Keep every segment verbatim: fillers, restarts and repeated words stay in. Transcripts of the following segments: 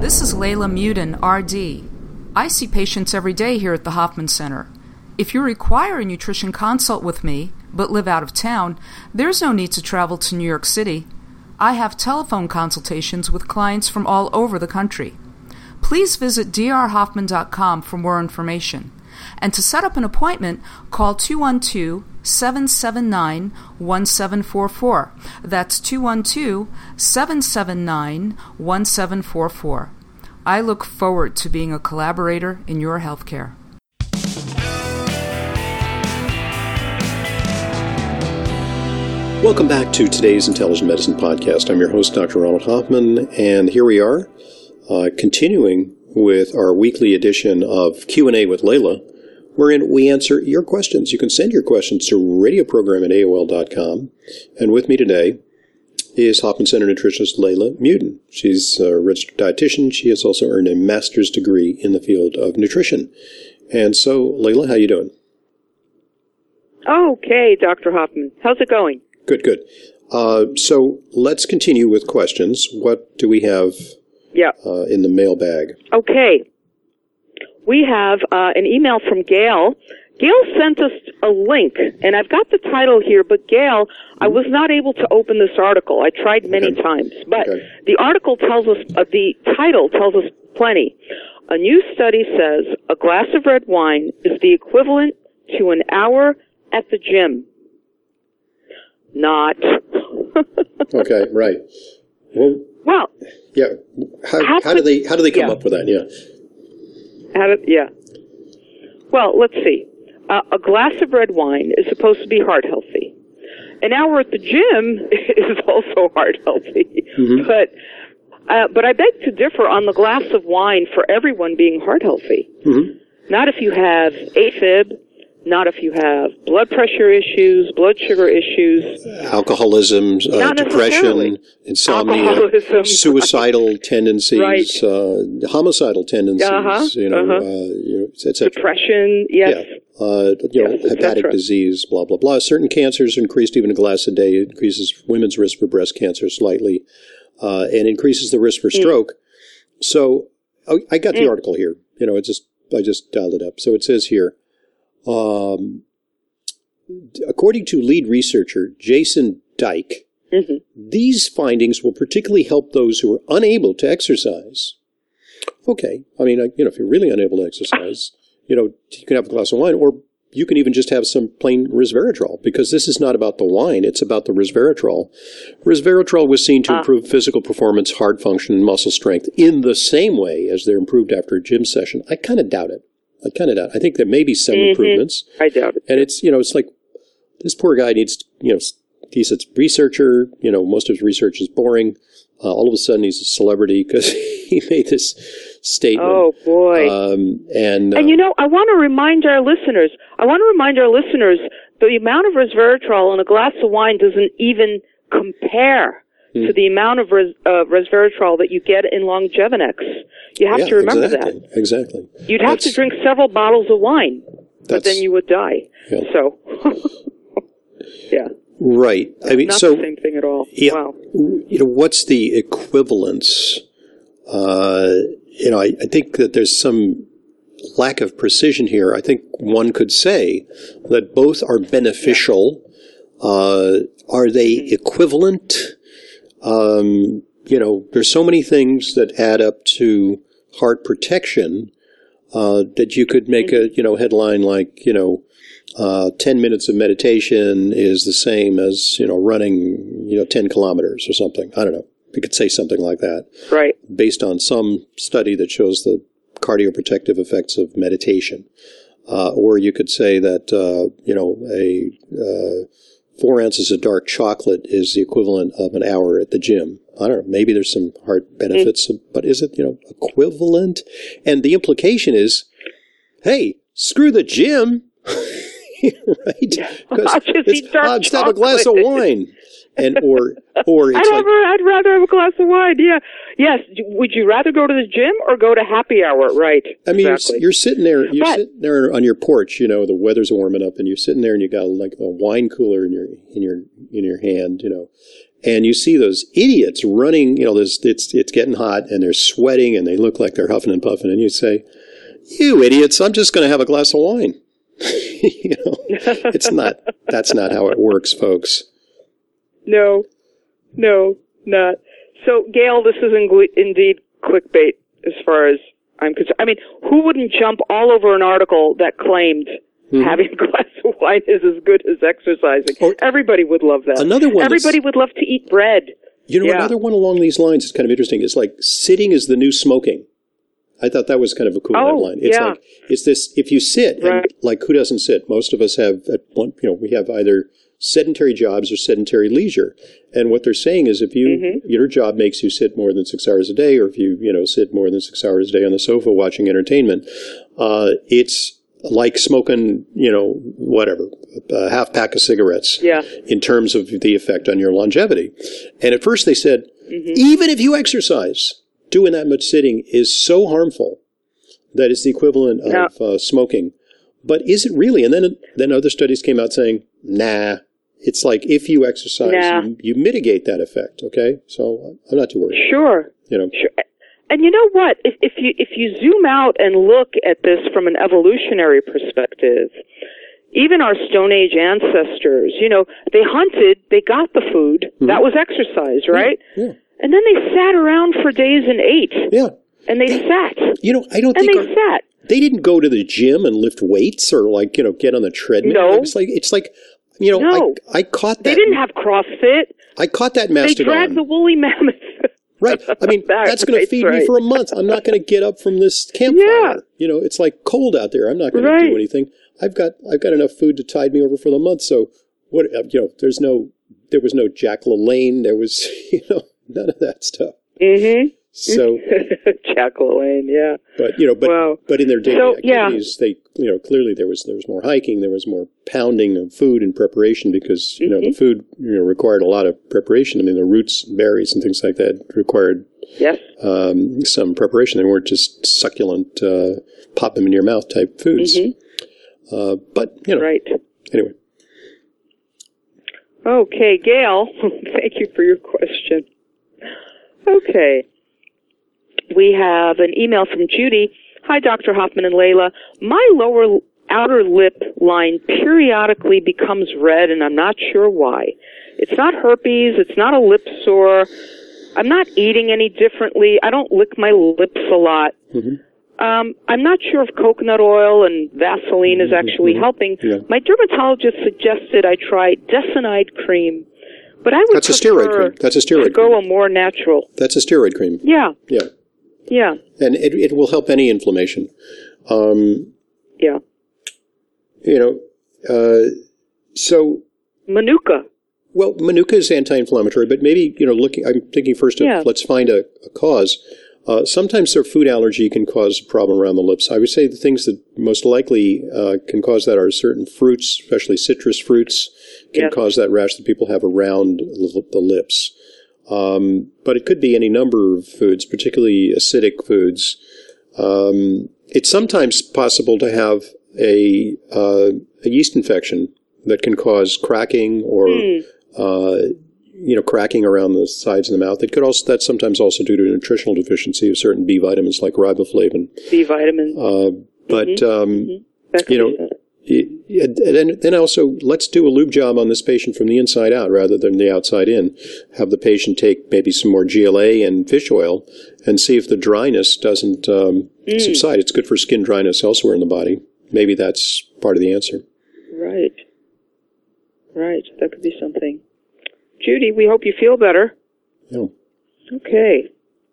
This is Layla Muden, R D. I see patients every day here at the Hoffman Center. If you require a nutrition consult with me, but live out of town, there's no need to travel to New York City. I have telephone consultations with clients from all over the country. Please visit d r hoffman dot com for more information. And to set up an appointment, call two one two, seven seven nine, one seven four four. That's two one two, seven seven nine, one seven four four. I look forward to being a collaborator in your healthcare. Welcome back to today's Intelligent Medicine Podcast. I'm your host, Doctor Ronald Hoffman, and here we are, uh, continuing with our weekly edition of Q and A with Layla, wherein we answer your questions. You can send your questions to radio program at A O L dot com. And with me today is Hoffman Center nutritionist Layla Muden. She's a registered dietitian. She has also earned a master's degree in the field of nutrition. And so, Layla, how you doing? Okay, Doctor Hoffman. How's it going? Good, good. Uh, so let's continue with questions. What do we have yeah. uh, in the mailbag? Okay. We have uh, an email from Gail. Gail sent us a link, and I've got the title here, but Gail, mm-hmm. I was not able to open this article. I tried many okay. times. But okay. the article tells us, uh, the title tells us plenty. A new study says a glass of red wine is the equivalent to an hour at the gym. Not. Okay, right. Well, well yeah. How, how, how do they how do they come yeah. up with that? Yeah. How do, yeah. Well, let's see. Uh, a glass of red wine is supposed to be heart healthy. An hour at the gym is also heart healthy. Mm-hmm. But uh, but I beg to differ on the glass of wine for everyone being heart healthy. Mm-hmm. Not if you have AFib. Not if you have blood pressure issues, blood sugar issues. Alcoholism, uh, depression, insomnia, Alcoholism. suicidal tendencies, right. uh, homicidal tendencies, uh-huh. you know, uh-huh. uh, you know, et cetera. Depression, yes. Yeah. Uh, you know, yes, hepatic disease, blah, blah, blah. Certain cancers increased even a glass a day. It increases women's risk for breast cancer slightly, uh, and increases the risk for stroke. Mm. So oh, I got the mm. article here. You know, it just I just dialed it up. So it says here, Um, according to lead researcher Jason Dyke, mm-hmm. these findings will particularly help those who are unable to exercise. Okay, I mean, you know, if you're really unable to exercise, you know, you can have a glass of wine, or you can even just have some plain resveratrol, because this is not about the wine, it's about the resveratrol. Resveratrol was seen to uh. improve physical performance, heart function, and muscle strength in the same way as they're improved after a gym session. I kind of doubt it. I kind of doubt. I think there may be some mm-hmm. improvements. I doubt it. And it's, you know, it's like this poor guy needs, you know, he's a researcher, you know, most of his research is boring. Uh, all of a sudden he's a celebrity because he made this statement. Oh, boy. Um, and, uh, and, you know, I want to remind our listeners, I want to remind our listeners the amount of resveratrol in a glass of wine doesn't even compare hmm. to the amount of res, uh, resveratrol that you get in Longevinex. You have yeah, to remember exactly, that. Exactly. You'd have that's, to drink several bottles of wine, but then you would die. Yeah. So, yeah. Right. I mean, Not so the same thing at all. Yeah, wow. You know, what's the equivalence? Uh, you know, I, I think that there's some lack of precision here. I think one could say that both are beneficial. Uh, are they mm-hmm. equivalent? Um, You know, there's so many things that add up to heart protection uh, that you could make a, you know, headline like, you know, uh, ten minutes of meditation is the same as, you know, running, you know, ten kilometers or something. I don't know. You could say something like that. Right. Based on some study that shows the cardioprotective effects of meditation. Uh, or you could say that, uh, you know, a uh, four ounces of dark chocolate is the equivalent of an hour at the gym. I don't know, maybe there's some heart benefits, mm. but is it, you know, equivalent? And the implication is, hey, screw the gym, right? I'll just eat dark I'll just have a glass of wine. And, or, or it's I'd, like, rather, I'd rather have a glass of wine, yeah. Yes, would you rather go to the gym or go to happy hour? Right, I mean, exactly. you're, you're sitting there, you're but, sitting there on your porch, you know, the weather's warming up, and you're sitting there and you got like a wine cooler in your, in your, in your hand, you know, And you see those idiots running, you know, there's, it's it's getting hot and they're sweating and they look like they're huffing and puffing. And you say, you idiots, I'm just going to have a glass of wine. You know, it's not, that's not how it works, folks. No, no, not. So, Gail, this is in, indeed clickbait as far as I'm concerned. I mean, who wouldn't jump all over an article that claimed mm-hmm. having a glass of wine is as good as exercising? Or, Everybody would love that. Another one. Everybody would love to eat bread. You know, yeah. another one along these lines is kind of interesting. It's like sitting is the new smoking. I thought that was kind of a cool oh, headline. It's yeah. like, it's this, if you sit, right. and like who doesn't sit? Most of us have, at one, you know, we have either sedentary jobs or sedentary leisure. And what they're saying is if you, mm-hmm. your job makes you sit more than six hours a day, or if you, you know, sit more than six hours a day on the sofa watching entertainment, uh, it's like smoking, you know, whatever, a half pack of cigarettes yeah. in terms of the effect on your longevity. And at first they said, mm-hmm. even if you exercise, doing that much sitting is so harmful that it's the equivalent of yeah. uh, smoking. But is it really? And then then other studies came out saying, nah, it's like if you exercise, nah. you, you mitigate that effect, okay? So I'm not too worried. Sure. You know. Sure. And you know what? If, if you if you zoom out and look at this from an evolutionary perspective, even our Stone Age ancestors, you know, they hunted, they got the food. Mm-hmm. That was exercise, right? Yeah. yeah. And then they sat around for days and ate. Yeah. And they sat. You know, I don't and think... And they our, sat. They didn't go to the gym and lift weights or, like, you know, get on the treadmill. No. It's like, it's like you know, no. I, I caught that. They didn't have CrossFit. I caught that mastodon. They dragged the woolly mammoth. Right. I mean, Back, that's going right, to feed right. me for a month. I'm not going to get up from this campfire. Yeah. You know, it's like cold out there. I'm not going right. to do anything. I've got I've got enough food to tide me over for the month. So what? You know, there's no there was no Jack LaLanne. There was you know none of that stuff. Mm-hmm. So Jack LaLanne, yeah. But you know, but wow. but in their daily so, activities, yeah. they you know clearly there was there was more hiking, there was more pounding of food and preparation because you mm-hmm. know the food you know required a lot of preparation. I mean, the roots, berries, and things like that required yes. um, some preparation. They weren't just succulent, uh, pop them in your mouth type foods. Mm-hmm. Uh, but you know, right. Anyway. Okay, Gail. Thank you for your question. Okay. We have an email from Judy. Hi, Doctor Hoffman and Layla. My lower outer lip line periodically becomes red, and I'm not sure why. It's not herpes. It's not a lip sore. I'm not eating any differently. I don't lick my lips a lot. Mm-hmm. Um, I'm not sure if coconut oil and Vaseline is actually mm-hmm. helping. Yeah. My dermatologist suggested I try Desinide cream, but I would That's a steroid cream. That's a steroid to go cream. a more natural. That's a steroid cream. Yeah. Yeah. Yeah. And it it will help any inflammation. Um, yeah. You know, uh, so... Manuka. Well, Manuka is anti-inflammatory, but maybe, you know, looking, I'm thinking first of, yeah. let's find a, a cause. Uh, sometimes their food allergy can cause a problem around the lips. I would say the things that most likely uh, can cause that are certain fruits, especially citrus fruits, can yes. cause that rash that people have around the lips. Um, but it could be any number of foods, particularly acidic foods. Um, it's sometimes possible to have a, uh, a yeast infection that can cause cracking or, mm. uh, you know, cracking around the sides of the mouth. It could also, that's sometimes also due to a nutritional deficiency of certain B vitamins like riboflavin. B vitamins. Uh, but, mm-hmm. um, mm-hmm. you know, and then, then also, let's do a lube job on this patient from the inside out rather than the outside in. Have the patient take maybe some more G L A and fish oil and see if the dryness doesn't um, mm. subside. It's good for skin dryness elsewhere in the body. Maybe that's part of the answer. Right. Right. That could be something. Judy, we hope you feel better. Yeah. Okay.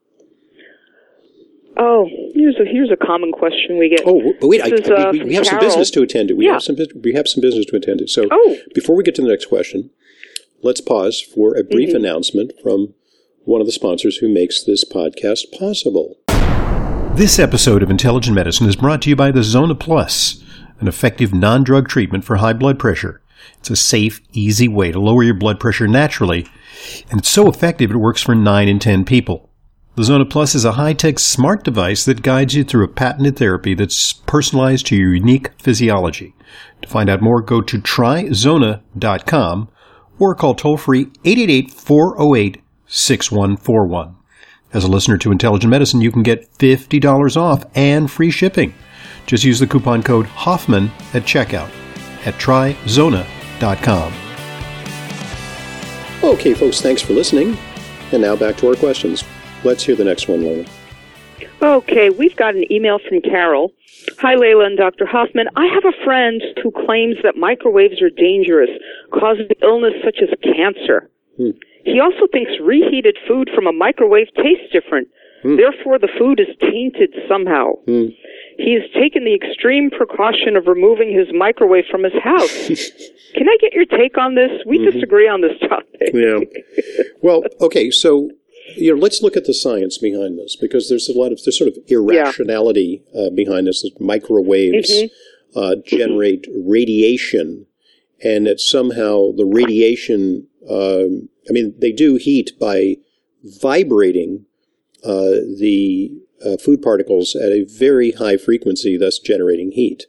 Oh, here's a here's a common question we get. Oh, but wait, I, is, I, uh, we, we have Carol. some business to attend to. We yeah. have some we have some business to attend to. So oh. before we get to the next question, let's pause for a brief mm-hmm. announcement from one of the sponsors who makes this podcast possible. This episode of Intelligent Medicine is brought to you by the Zona Plus, an effective non-drug treatment for high blood pressure. It's a safe, easy way to lower your blood pressure naturally, and it's so effective it works for nine in ten people. The Zona Plus is a high-tech smart device that guides you through a patented therapy that's personalized to your unique physiology. To find out more, go to try zona dot com or call toll-free eight eight eight, four oh eight, six one four one. As a listener to Intelligent Medicine, you can get fifty dollars off and free shipping. Just use the coupon code Hoffman at checkout at try zona dot com. Okay, folks, thanks for listening. And now back to our questions. Let's hear the next one, Lola. Okay, we've got an email from Carol. Hi, Layla and Doctor Hoffman. I have a friend who claims that microwaves are dangerous, causing illness such as cancer. Hmm. He also thinks reheated food from a microwave tastes different. Hmm. Therefore, the food is tainted somehow. Hmm. He has taken the extreme precaution of removing his microwave from his house. Can I get your take on this? We mm-hmm. disagree on this topic. Yeah. Well, okay, so you know, let's look at the science behind this, because there's a lot of there's sort of irrationality yeah. uh, behind this. That microwaves mm-hmm. uh, generate mm-hmm. radiation, and that somehow the radiation, um, I mean, they do heat by vibrating uh, the uh, food particles at a very high frequency, thus generating heat.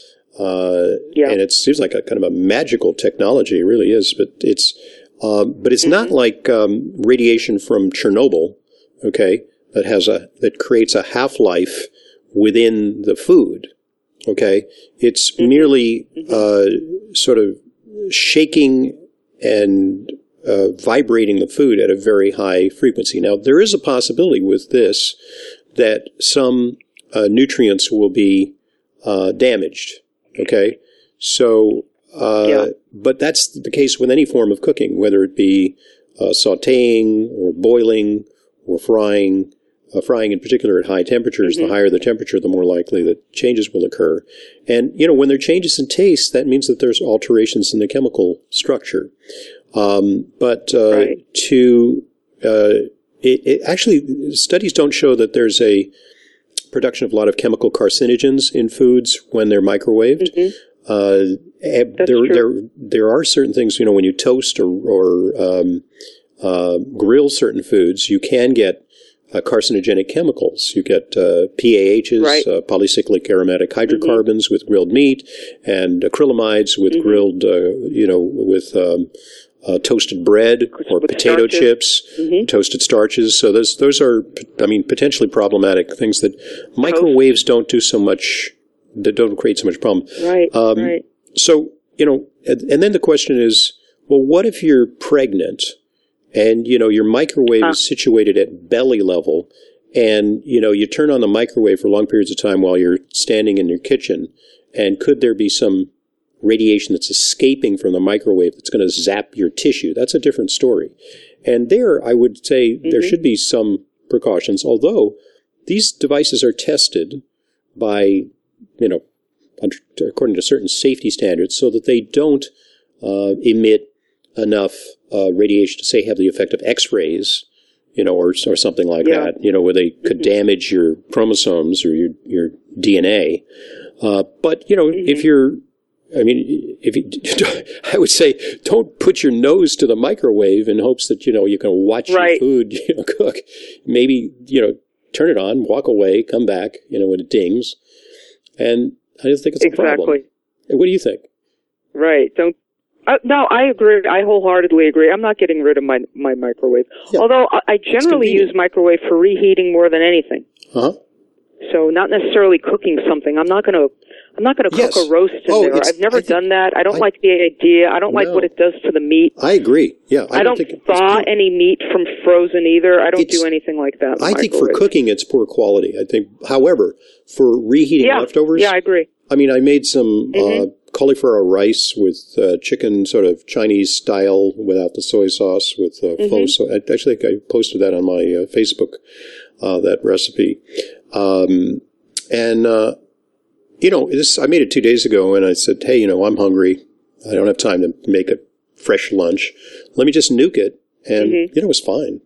Uh, yeah. And it seems like a kind of a magical technology. It really is, but it's um, but it's mm-hmm. not like um, radiation from Chernobyl, okay, that has a that creates a half-life within the food, okay. It's mm-hmm. merely mm-hmm. uh, sort of shaking and uh, vibrating the food at a very high frequency. Now, there is a possibility with this that some uh, nutrients will be uh, damaged. Okay, so, uh, yeah. but that's the case with any form of cooking, whether it be uh, sautéing or boiling or frying, uh, frying in particular at high temperatures. Mm-hmm. The higher the temperature, the more likely that changes will occur. And, you know, when there are changes in taste, that means that there's alterations in the chemical structure. Um, but uh, right. to, uh, it, it actually, studies don't show that there's a production of a lot of chemical carcinogens in foods when they're microwaved. Mm-hmm. Uh, there, true. there, there are certain things, you know, when you toast or, or um, uh, grill certain foods, you can get uh, carcinogenic chemicals. You get uh, P A Hs, right. uh, polycyclic aromatic hydrocarbons mm-hmm. with grilled meat, and acrylamides with mm-hmm. grilled, uh, you know, with um, Uh, toasted bread or With potato starches. chips, mm-hmm. toasted starches. So those those are, I mean, potentially problematic things that microwaves Toast. don't do so much, that don't create so much problem. Right, um, right. So, you know, and, and then the question is, well, what if you're pregnant and, you know, your microwave huh. is situated at belly level and, you know, you turn on the microwave for long periods of time while you're standing in your kitchen, and could there be some radiation that's escaping from the microwave that's going to zap your tissue? That's a different story. And there, I would say mm-hmm. there should be some precautions, although these devices are tested by, you know, under, according to certain safety standards, so that they don't uh, emit enough uh, radiation to, say, have the effect of X-rays, you know, or, or something like yeah. that, you know, where they mm-hmm. could damage your chromosomes or your, your D N A. Uh, but, you know, mm-hmm. if you're I mean, if you, I would say, don't put your nose to the microwave in hopes that, you know, you can watch right. your food, you know, cook. Maybe, you know, turn it on, walk away, come back, you know, when it dings. And I just think it's exactly. a problem. What do you think? Right. Don't. Uh, no, I agree. I wholeheartedly agree. I'm not getting rid of my my microwave. Yeah. Although I, I generally use microwave for reheating more than anything. Uh-huh. So not necessarily cooking something. I'm not going to. I'm not going to cook yes. a roast in oh, there. I've never think, done that. I don't I, like the idea. I don't no. like what it does to the meat. I agree. Yeah, I, I don't, don't think thaw any meat from frozen either. I don't it's, do anything like that. I think for cooking, it's poor quality. I think, however, for reheating yeah. leftovers, yeah, I agree. I mean, I made some mm-hmm. uh, cauliflower rice with uh, chicken, sort of Chinese style, without the soy sauce, with uh, mm-hmm. faux soy. I actually think I posted that on my uh, Facebook, uh, that recipe, um, and. Uh, You know, this, I made it two days ago, and I said, hey, you know, I'm hungry. I don't have time to make a fresh lunch. Let me just nuke it. And, mm-hmm. you know, it was fine.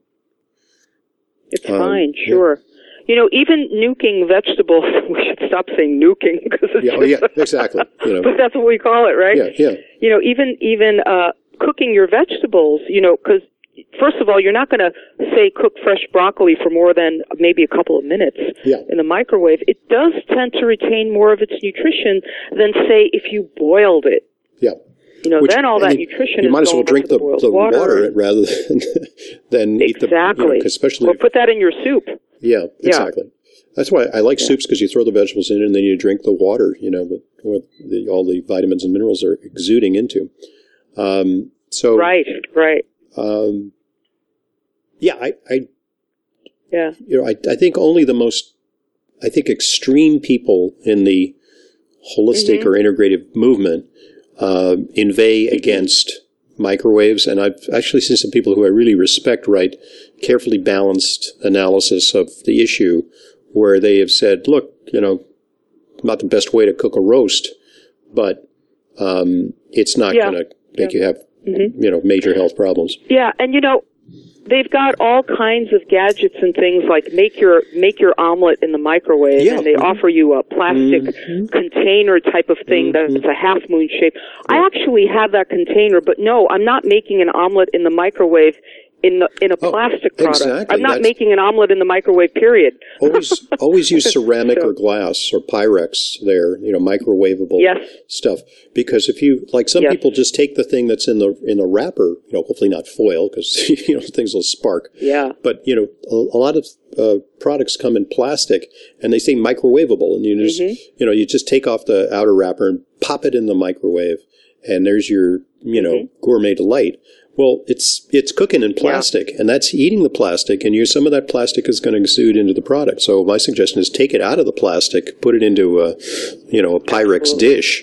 It's um, fine, sure. Yeah. You know, even nuking vegetables, we should stop saying nuking. Because it's yeah, oh, yeah, exactly. You know. But that's what we call it, right? Yeah, yeah. You know, even, even uh, cooking your vegetables, you know, because first of all, you're not going to, say, cook fresh broccoli for more than maybe a couple of minutes yeah. in the microwave. It does tend to retain more of its nutrition than, say, if you boiled it. Yeah. You know, Which, then all I that mean, nutrition you is might as well going drink into the, the, boiled the water. water rather than than eat the Exactly. you know, especially or put that in your soup. yeah, exactly. Yeah. That's why I like yeah. soups, because you throw the vegetables in and then you drink the water. You know, the, what the, all the vitamins and minerals are exuding into. Um, so right, right. Um, yeah, I, I yeah, you know, I, I think only the most, I think extreme people in the holistic mm-hmm. or integrative movement uh, inveigh against microwaves, and I've actually seen some people who I really respect write carefully balanced analysis of the issue, where they have said, look, you know, not the best way to cook a roast, but um, it's not yeah. going to make yeah. you have, mm-hmm. you know, major health problems. Yeah, and you know, they've got all kinds of gadgets and things like make your make your omelet in the microwave, yeah. and they mm-hmm. offer you a plastic mm-hmm. container type of thing mm-hmm. that's a half moon shape. Yeah. I actually have that container, but no, I'm not making an omelet in the microwave in the in a oh, plastic product. Exactly. I'm not That's, making an omelet in the microwave, period. always always use ceramic so, or glass or Pyrex there, you know, microwavable yes. stuff. Because if you, like some yes. people just take the thing that's in the in the wrapper, you know, hopefully not foil, because, you know, things will spark. Yeah. But, you know, a, a lot of uh, products come in plastic and they say microwavable, and you just, mm-hmm. you know, you just take off the outer wrapper and pop it in the microwave, and there's your, you know, mm-hmm. gourmet delight. Well, it's it's cooking in plastic, yeah. and that's eating the plastic, and you some of that plastic is going to exude into the product. So my suggestion is take it out of the plastic, put it into a, you know, a Pyrex Absolutely. dish,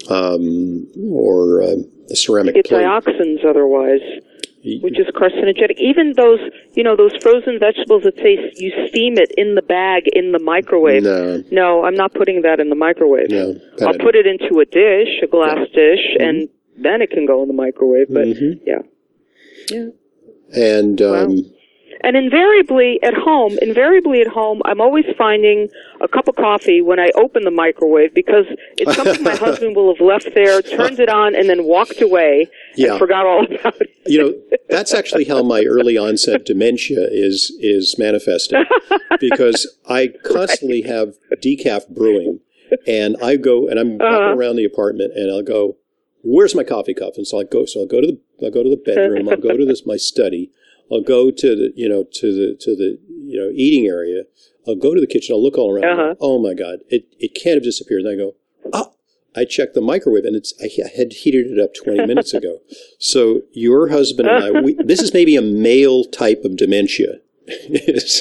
um, or uh, a ceramic it's plate. Dioxins otherwise, which is carcinogenic. Even those, you know, those frozen vegetables that say you steam it in the bag in the microwave. No, no, I'm not putting that in the microwave. No, I'll idea. put it into a dish, a glass yeah. dish, mm-hmm. and then it can go in the microwave. But mm-hmm. yeah. Yeah. And um, wow. and invariably at home, invariably at home, I'm always finding a cup of coffee when I open the microwave, because it's something my husband will have left there, turned it on, and then walked away yeah. and forgot all about it. You know, that's actually how my early onset dementia is is manifested, because I constantly right. have decaf brewing, and I go and I'm uh-huh. walking around the apartment, and I'll go, where's my coffee cup? And so I go, so I'll go to the, I'll go to the bedroom. I'll go to this, my study. I'll go to the, you know, to the, to the, you know, eating area. I'll go to the kitchen. I'll look all around. Uh-huh. Go, oh my God, it, it can't have disappeared. And I go, ah, I checked the microwave, and it's, I had heated it up twenty minutes ago. So your husband and I, we, this is maybe a male type of dementia. it's,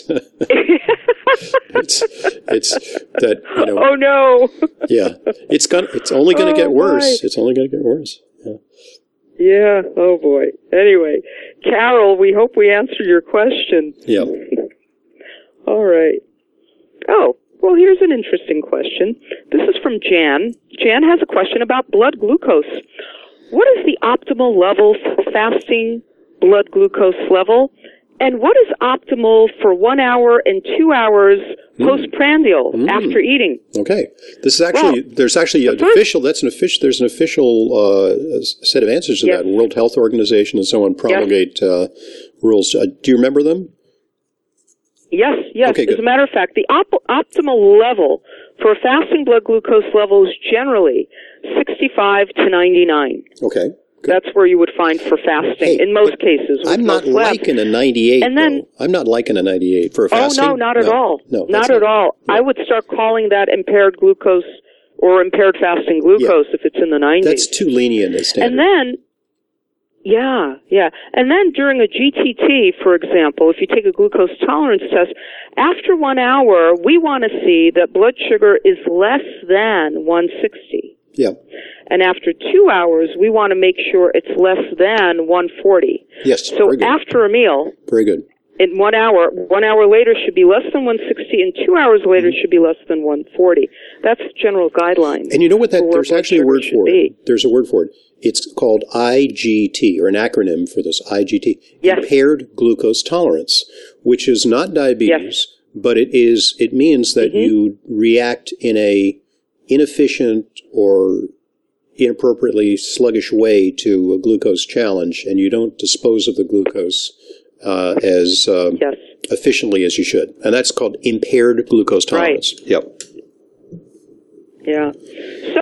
it's, it's that, you know. Oh no. Yeah. It's gonna, it's only going to oh, get worse. Boy. It's only going to get worse. Yeah. Yeah. Oh boy. Anyway, Carol, we hope we answered your question. Yeah. All right. Oh, well, here's an interesting question. This is from Jan. Jan has a question about blood glucose. What is the optimal level for fasting blood glucose level? And what is optimal for one hour and two hours mm. postprandial mm. after eating? Okay, this is actually well, there's actually an official. That's an official. There's an official uh, set of answers to yes. that. World Health Organization and so on promulgate yes. uh, rules. Uh, do you remember them? Yes, yes. Okay, As good. a matter of fact, the op- optimal level for fasting blood glucose level is generally sixty-five to ninety-nine. Okay. Good. That's where you would find for fasting hey, in most cases. I'm not liking a ninety-eight. And then, though. I'm not liking a ninety-eight for a fasting. Oh no, not at no, all. No, not at not, all. No. I would start calling that impaired glucose or impaired fasting glucose yeah. if it's in the nineties. That's too lenient a standard. And then, yeah, yeah. And then during a G T T, for example, if you take a glucose tolerance test, after one hour, we want to see that blood sugar is less than one sixty. Yeah. And after two hours, we want to make sure it's less than one forty. Yes. So very good. after a meal, very good. In one hour, one hour later should be less than one sixty, and two hours later mm-hmm. should be less than one forty. That's general guidelines. And you know what? That there's actually a word for it. Be. There's a word for it. It's called I G T, or an acronym for this. I G T, yes. impaired glucose tolerance, which is not diabetes, yes. but it is. It means that mm-hmm. you react in a inefficient or inappropriately sluggish way to a glucose challenge, and you don't dispose of the glucose uh, as uh, yes. efficiently as you should. And that's called impaired glucose tolerance. Right. Yep. Yeah. So,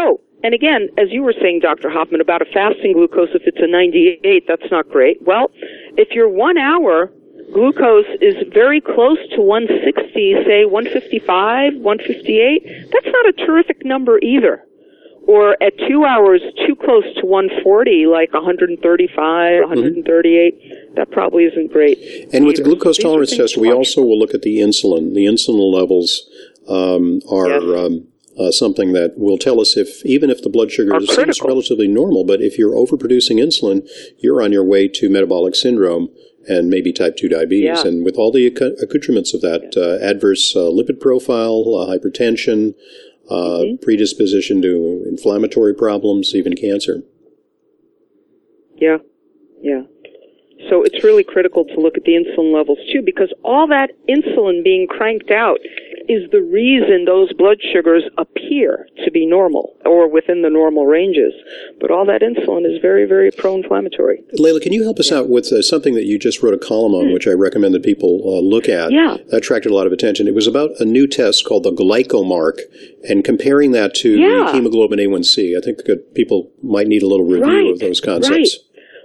And again, as you were saying, Doctor Hoffman, about a fasting glucose, if it's a ninety-eight, that's not great. Well, if your one hour glucose is very close to one sixty, say one fifty-five, one fifty-eight, that's not a terrific number either. Or at two hours, too close to one forty, like one thirty-five, one thirty-eight, mm-hmm. that probably isn't great. And with the glucose so tolerance test, we also will look at the insulin. The insulin levels um, are yes. um, uh, something that will tell us if, even if the blood sugar seems relatively normal, but if you're overproducing insulin, you're on your way to metabolic syndrome and maybe type two diabetes. Yeah. And with all the acc- accoutrements of that, yeah. uh, adverse uh, lipid profile, uh, hypertension, Uh, mm-hmm. predisposition to inflammatory problems, even cancer. Yeah, yeah. So it's really critical to look at the insulin levels, too, because all that insulin being cranked out is the reason those blood sugars appear to be normal or within the normal ranges. But all that insulin is very, very pro-inflammatory. Layla, can you help us yeah. out with uh, something that you just wrote a column on, mm. which I recommend that people uh, look at? Yeah. That attracted a lot of attention. It was about a new test called the GlycoMark and comparing that to yeah. the hemoglobin A one C. I think that people might need a little review right. of those concepts. Right.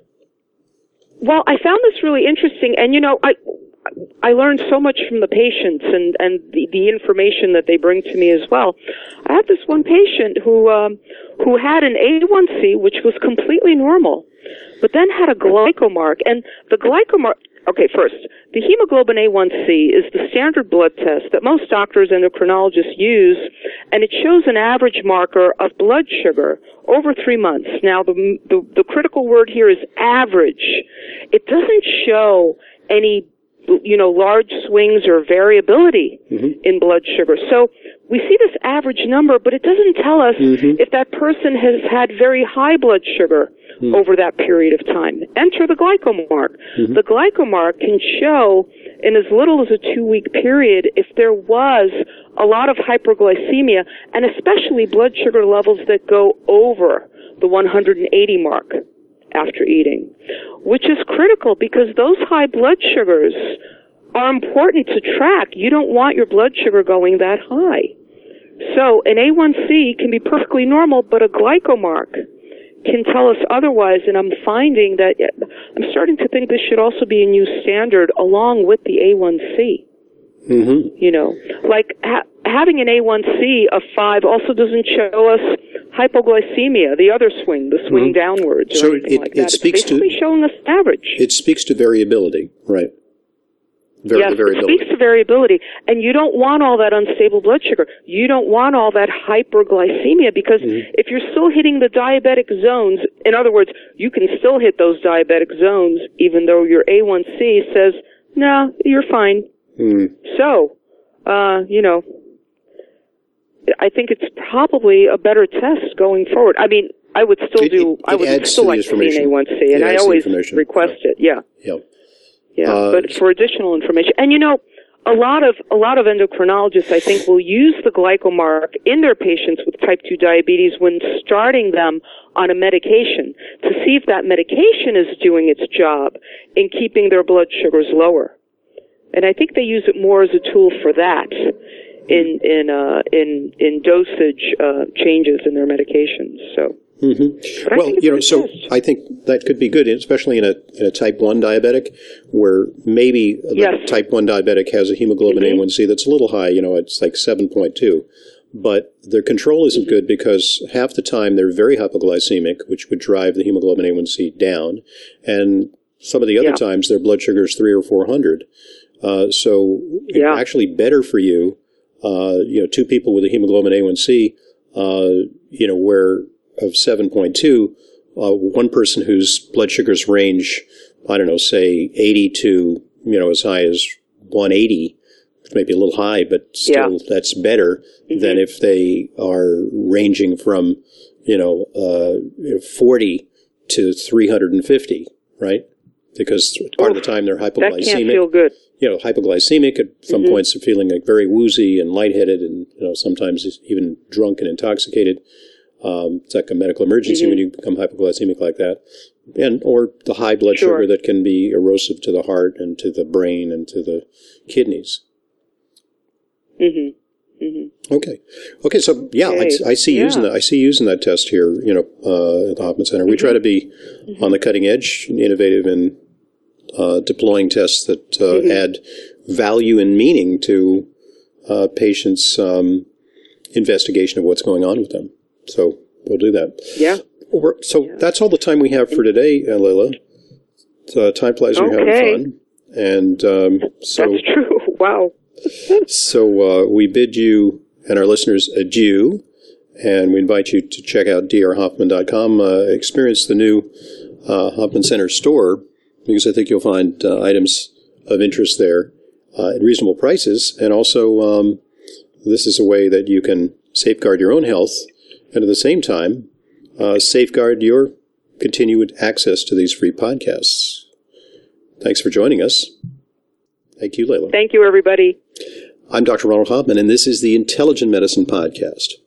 Well, I found this really interesting, and, you know, I I learned so much from the patients and, and the, the information that they bring to me as well. I had this one patient who um, who had an A one C, which was completely normal, but then had a GlycoMark. And the GlycoMark, okay, first, the hemoglobin A one C is the standard blood test that most doctors and endocrinologists use, and it shows an average marker of blood sugar over three months. Now, the, the, the critical word here is average. It doesn't show any, you know, large swings or variability mm-hmm. in blood sugar. So we see this average number, but it doesn't tell us mm-hmm. if that person has had very high blood sugar mm-hmm. over that period of time. Enter the GlycoMark. Mm-hmm. The GlycoMark can show in as little as a two-week period if there was a lot of hyperglycemia, and especially blood sugar levels that go over the one hundred eighty mark after eating, which is critical because those high blood sugars are important to track. You don't want your blood sugar going that high. So an A one C can be perfectly normal, but a GlycoMark can tell us otherwise, and I'm finding that I'm starting to think this should also be a new standard along with the A one C. Mm-hmm. You know, like ha- having an A one C of five also doesn't show us hypoglycemia, the other swing, the swing mm-hmm. downwards, or so anything it, like that. It speaks it's basically to, showing us average. It speaks to variability, right? Var- yes, variability. It speaks to variability, and you don't want all that unstable blood sugar. You don't want all that hyperglycemia because mm-hmm. if you're still hitting the diabetic zones, in other words, you can still hit those diabetic zones even though your A one C says, no, you're fine. Mm. So, uh, you know, I think it's probably a better test going forward. I mean, I would still it, do, it, I would still like to see an A one C, and I always request yeah. it, yeah. Yeah. Yeah, uh, but for additional information. And, you know, a lot of a lot of endocrinologists, I think, will use the GlycoMark in their patients with type two diabetes when starting them on a medication to see if that medication is doing its job in keeping their blood sugars lower. And I think they use it more as a tool for that in in uh, in in dosage uh, changes in their medications. So. Mm-hmm. Well, you know, so I think that could be good, especially in a, in a type one diabetic, where maybe yes. the type one diabetic has a hemoglobin mm-hmm. A one C that's a little high, you know, it's like seven point two. But their control isn't mm-hmm. good because half the time they're very hypoglycemic, which would drive the hemoglobin A one C down. And some of the other yeah. times their blood sugar is three or four hundred. Uh, so yeah. it's actually better for you, uh, you know, two people with a hemoglobin A one C, uh, you know, where of seven point two, uh, one person whose blood sugars range, I don't know, say eighty to, you know, as high as one eighty, maybe a little high, but still yeah. that's better mm-hmm. than if they are ranging from, you know, uh, forty to three hundred fifty, right? Because part Oof, of the time they're hypoglycemic. That can't feel good. You know, hypoglycemic, at some mm-hmm. points they're feeling like very woozy and lightheaded and, you know, sometimes even drunk and intoxicated. Um, it's like a medical emergency mm-hmm. when you become hypoglycemic like that. And, or the high blood sure. sugar that can be erosive to the heart and to the brain and to the kidneys. Mm-hmm. Mm-hmm. Okay. Okay. So yeah, okay. I, I see yeah. using that. I see using that test here. You know, uh, at the Hoffman Center, we mm-hmm. try to be mm-hmm. on the cutting edge, innovative in uh, deploying tests that uh, mm-hmm. add value and meaning to uh, patients' um, investigation of what's going on with them. So we'll do that. Yeah. We're, so yeah. that's all the time we have for today, uh, Leila. So time flies when okay. you're having fun, and um, so that's true. Wow. So uh, we bid you and our listeners adieu, and we invite you to check out d r hoffman dot com, uh, experience the new uh, Hoffman Center store, because I think you'll find uh, items of interest there uh, at reasonable prices, and also um, this is a way that you can safeguard your own health, and at the same time, uh, safeguard your continued access to these free podcasts. Thanks for joining us. Thank you, Leila. Thank you, everybody. I'm Doctor Ronald Hoffman, and this is the Intelligent Medicine Podcast.